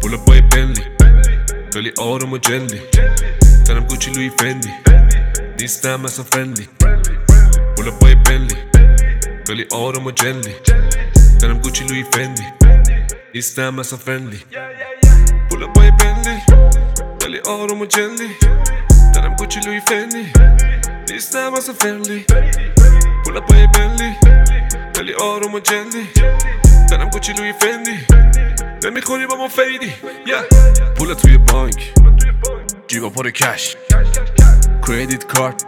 بالا پای بنلی خیلی آروم و جلی تنم گوچی لوی فندی نیستم مثلا فرندلی بالا پای بنلی خیلی آروم و جلی تنم گوچی لوی فندی نیستم مثلا فرندلی بالا پای بنلی خیلی آروم و جلی تنم گوچی لوی فندی نیستم مثلا فرندلی بالا پای بنلی خیلی آروم و جلی تنم گوچی لوی فندی نمیخوری با ما فیدی پولا توی بانک جیبا پر کش کردیت کارت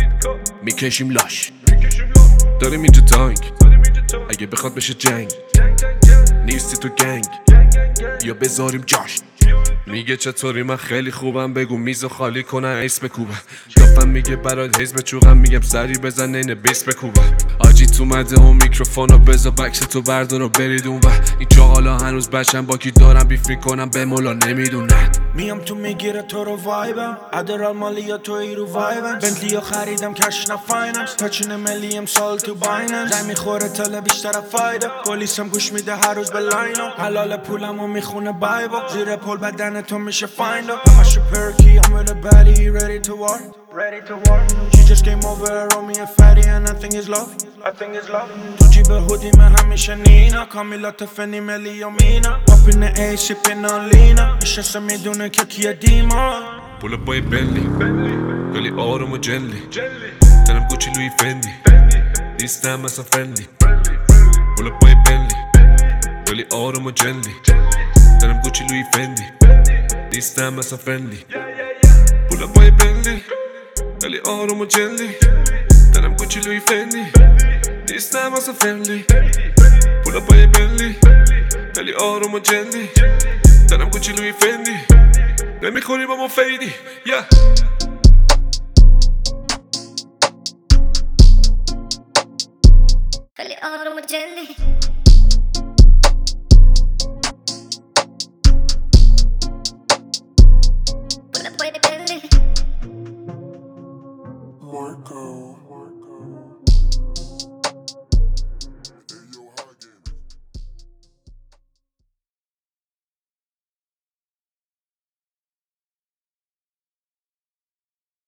میکشیم لاش داریم اینجا تانک اگه بخواد بشه جنگ نیستی تو گنگ یا بذاریم جاش میگه چطوری من خیلی خوبم بگو میزو خالی کنن ایس بکوبم دافم میگه برات حزب چوغم میگم سری بزن اینه بیس بکوبم آجی تو مده اون میکروفونو بزا بکس تو بردار و برید اون این چاقالا هنوز بچم با کی دارم بیف میکنم به مولا نمیدونن میام تو میگیره تو رو وایبم ادرال مالی یا تو ای رو وایبم بنتلی یا خریدم کش نه فایننس تاچین ملی امسال تو بایننس زن میخوره تله بیشتر فایده پلیسم گوش میده هر روز به لاینو حلال پولمو میخونه بایبل زیر پل بدن تو میشه فایندو همشو پرکی I'm with a baddie ready to war She just came over on me a fatty and I think it's love تو جیب هودی من همیشه نینا کامیلات فنی ملی و مینا Up in the A sipping on لینا نشسته میدونه که کیه دیما پولا پای بنلی خیلی آروم و جلی تنم گوچی لوی فندی نیستم مثلا فرندلی پولا پای بنلی خیلی آروم و جلی تنم گوچی لوی فندی نیستم مثلا فرندلی پولا پای بنلی خیلی آروم و جلی تنم گوچی لوی فندی نیستم مثلا فرندلی پولا پای بنلی خیلی آروم و جلی تنم گوچی لوی فندی نمیخوری با ما فیدی خیلی آروم و جلی